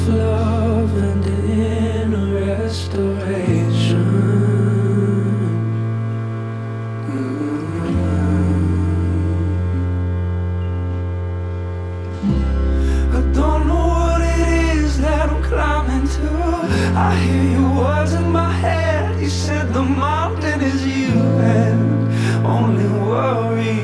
love and inner restoration. I don't know what it is that I'm climbing to. I hear your words in my head. You said the mountain is you and only worry